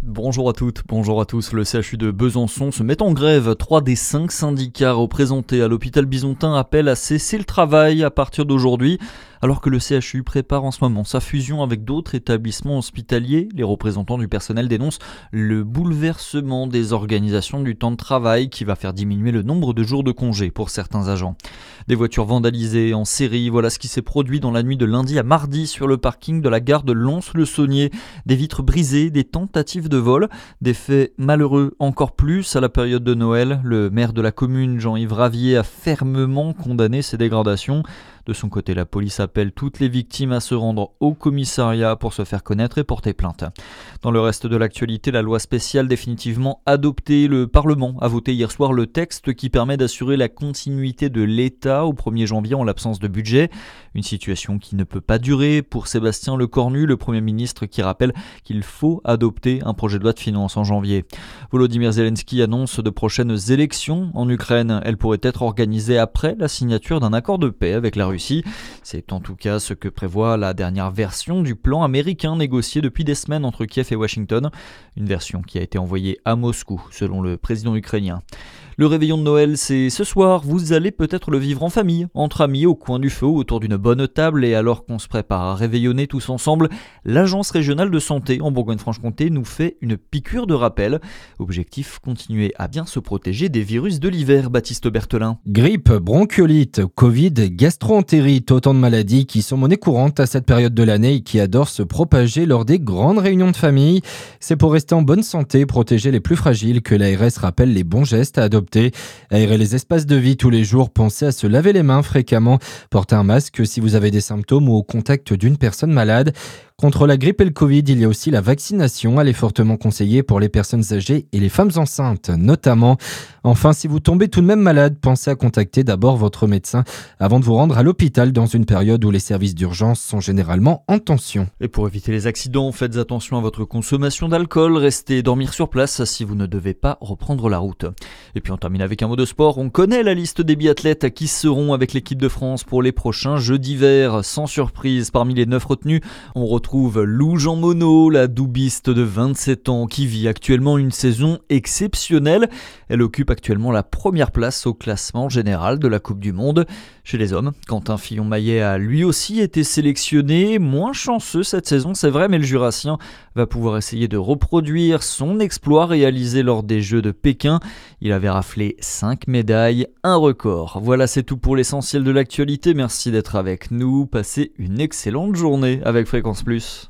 Bonjour à toutes, bonjour à tous. Le CHU de Besançon se met en grève. 3 des 5 syndicats représentés à l'hôpital Bisontin appellent à cesser le travail à partir d'aujourd'hui. Alors que le CHU prépare en ce moment sa fusion avec d'autres établissements hospitaliers, les représentants du personnel dénoncent le bouleversement des organisations du temps de travail qui va faire diminuer le nombre de jours de congé pour certains agents. Des voitures vandalisées en série, voilà ce qui s'est produit dans la nuit de lundi à mardi sur le parking de la gare de Lons-le-Saunier. Des vitres brisées, des tentatives de vol, des faits malheureux encore plus à la période de Noël. Le maire de la commune, Jean-Yves Ravier, a fermement condamné ces dégradations. De son côté, la police appelle toutes les victimes à se rendre au commissariat pour se faire connaître et porter plainte. Dans le reste de l'actualité, la loi spéciale définitivement adoptée. Le Parlement a voté hier soir le texte qui permet d'assurer la continuité de l'État au 1er janvier en l'absence de budget. Une situation qui ne peut pas durer pour Sébastien Lecornu, le Premier ministre, qui rappelle qu'il faut adopter un projet de loi de finances en janvier. Volodymyr Zelensky annonce de prochaines élections en Ukraine. Elles pourraient être organisées après la signature d'un accord de paix avec la Russie. C'est en tout cas ce que prévoit la dernière version du plan américain négocié depuis des semaines entre Kiev et Washington. Une version qui a été envoyée à Moscou, selon le président ukrainien. Le réveillon de Noël, c'est ce soir. Vous allez peut-être le vivre en famille, entre amis, au coin du feu, autour d'une bonne table. Et alors qu'on se prépare à réveillonner tous ensemble, l'Agence régionale de santé en Bourgogne-Franche-Comté nous fait une piqûre de rappel. Objectif, continuer à bien se protéger des virus de l'hiver, Baptiste Berthelin. Grippe, bronchiolite, Covid, gastroentérite, autant de maladies qui sont monnaie courante à cette période de l'année et qui adorent se propager lors des grandes réunions de famille. C'est pour rester en bonne santé, protéger les plus fragiles que l'ARS rappelle les bons gestes à adopter. Aérer les espaces de vie tous les jours, pensez à se laver les mains fréquemment, porter un masque si vous avez des symptômes ou au contact d'une personne malade. Contre la grippe et le Covid, il y a aussi la vaccination. Elle est fortement conseillée pour les personnes âgées et les femmes enceintes, notamment. Enfin, si vous tombez tout de même malade, pensez à contacter d'abord votre médecin avant de vous rendre à l'hôpital dans une période où les services d'urgence sont généralement en tension. Et pour éviter les accidents, faites attention à votre consommation d'alcool. Restez dormir sur place si vous ne devez pas reprendre la route. Et puis on termine avec un mot de sport. On connaît la liste des biathlètes qui seront avec l'équipe de France pour les prochains Jeux d'hiver. Sans surprise, parmi les 9 retenus, on retrouve Lou Jean Monod, la doubiste de 27 ans qui vit actuellement une saison exceptionnelle. Elle occupe actuellement la première place au classement général de la Coupe du Monde. Chez les hommes, Quentin Fillon-Maillet a lui aussi été sélectionné. Moins chanceux cette saison, c'est vrai, mais le Jurassien va pouvoir essayer de reproduire son exploit réalisé lors des Jeux de Pékin. Il avait raflé 5 médailles, un record. Voilà, c'est tout pour l'essentiel de l'actualité. Merci d'être avec nous. Passez une excellente journée avec Fréquence Plus.